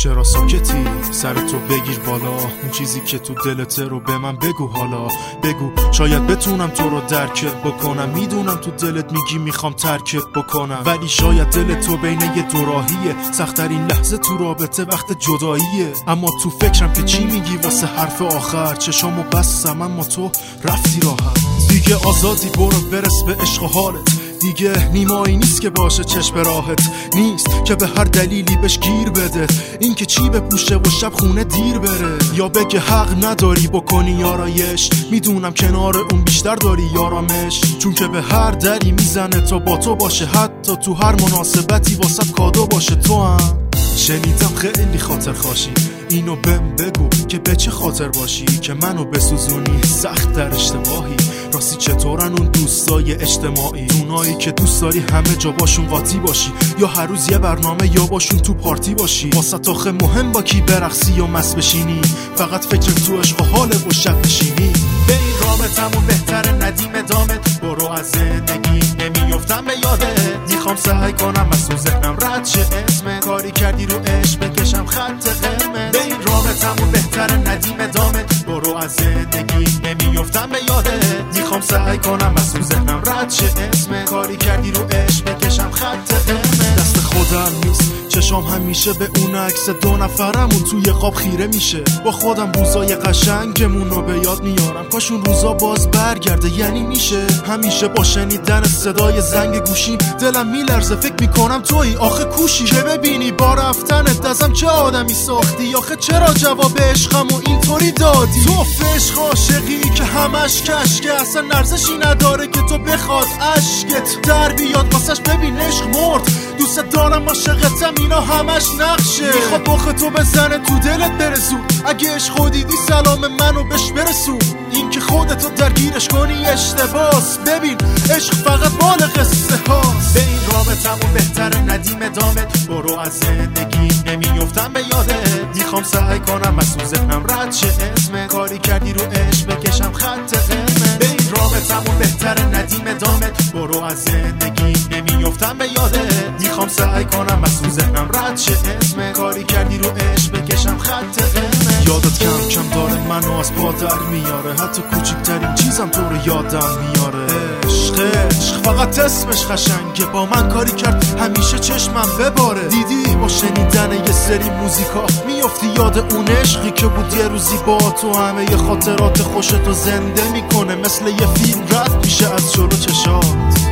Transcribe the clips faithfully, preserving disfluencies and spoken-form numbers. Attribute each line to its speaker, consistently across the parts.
Speaker 1: چرا ساکتی؟ سر تو بگیر بالا، اون چیزی که تو دلته رو به من بگو حالا. بگو شاید بتونم تو رو درکت بکنم. میدونم تو دلت میگی میخوام ترکت بکنم، ولی شاید دل تو بین یه دوراهیه. سخت‌ترین لحظه تو رابطه وقت جداییه. اما تو فکرم که چی میگی واسه حرف آخر. چشامو بستم اما تو رفتی راحت. دیگه آزادی، برو برس به عشق و حالت. دیگه نیمایی نیست که باشه چشم راحت، نیست که به هر دلیلی بهش گیر بده. این که چی بپوشه و شب خونه دیر بره، یا بگه حق نداری بکنی یارایش. میدونم کنار اون بیشتر داری یارامش، چون که به هر دری میزنه تا با تو باشه. حتی تو هر مناسبتی واسه کادو باشه. تو هم شنیدم خیلی خاطر خاشی، اینو بهم بگو که به چه خاطر باشی که منو بسوزونی سخت در اشتباهی. راستی چطورن اون دوستای اجتماعی، اونایی که دوست داری همه جا باشون قاطی باشی، یا هر روز یه برنامه یا باشون تو پارتی باشی. واسه آخه مهم با کی برقصی و مست بشینی، فقط فکر تو عشق و حال و شب بشینی. به این رابطمون بهتره ندیم ادامت، برو از زندگی نمیافتم به یادت. میخوام سعی کنم از تو ذهنم رد شه اسم کاری کردی رو عشق بکشم خط قرمز. به این رابطمون بهتره ندیم ادامت، برو از زندگی نمیافتم به یادت. میخوام سعی کنم از تو ذهنم رد شه اسم کاری کردی رو عشق بکشم خط قرمز. دست خودم نیست چشام همیشه به اون عکس دو نفرمون توی خواب خیره میشه. با خودم روزای قشنگمون رو به یاد میارم، کاش اون روزا باز برگرده. یعنی میشه همیشه با شنیدن صدای زنگ گوشی دلم میلرزه، فکر میکنم تویی آخه کوشی. که ببینی با رفتنت ازم چه آدمی ساختی، آخه چرا جواب عشقمو اینطوری دادی. تو عشق عاشقی که همش کشکه، اصلا ارزشی نداره که تو بخواد عشقت در بیاد واسش. ببین عشق مرد، دوست دارم عاشقتم، اینا همش نقشه. میخواد بخ تو بزنه تو دلت برسون، اگه عشق خودیدی سلام منو بهش برسون. این که خودتو درگیرش کنی اشتباس، ببین عشق فقط مال قصه هاست. به این رابطمون بهتره ندیم ادامت، برو از زندگی نمیافتم به یادت. میخوام سعی کنم از تو ذهنم رد شه اسم کاری کردی رو عشق بکشم خط قرمز. به این رابطمون بهتره ندیم ادامت، برو از زندگی نمیافتم به یادت. میخوام سعی کنم از تو ذهنم رد شه اسم کاری کردی رو عشق بکشم خط قرمز. یادت کم کم داره منو از پا در میاره، حتی کوچکترین چیزم تو رو یادم میاره. عشق عشق فقط اسمش قشنگه، با من کاری کرد همیشه چشمم بباره. دیدی با شنیدن یه سری موزیکا میافتی یاد اون عشقی که بود یه روزی با تو. همه ی خاطرات خوشتو زنده میکنه، مثل یه فیلم رد میشه از جلو چشات.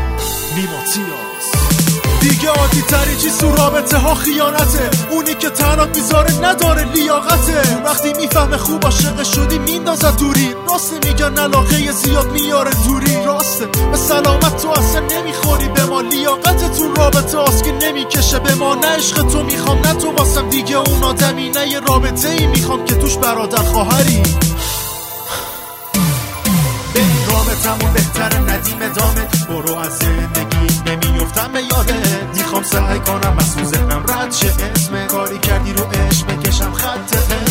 Speaker 1: نیماتیاس دیگه عادی تری چیز تو رابطه ها خیانته، اونی که تنات میذاره نداره لیاقته. وقتی میفهمه خوب عاشق شدی میندازه دوری، راسته میگن علاقه زیاد میاره دوری. راسته به سلامت تو اصلا نمیخوری به ما، لیاقت تو رابطه هاست که نمیکشه به ما. نه عشق تو میخوام نه تو واسم دیگه اون آدمی، نه یه رابطه ای میخوام که توش برادر خواهری. به این رابطمون بهتره ندیم ادامت، برو از زندگی نمیافتم به یادت. میخوام سعی کنم از تو ذهنم رد شه اسم کاری کردی رو عشق بکشم خط قرمز.